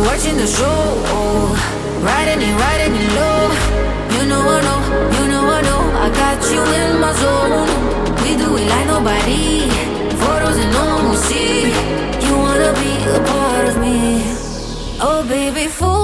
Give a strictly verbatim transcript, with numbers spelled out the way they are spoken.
watching the show, riding it, riding it low. You know I know, you know I know, I got you in my zone. We do it like nobody, photos and no one will see. You wanna be a part of me, oh baby, fool.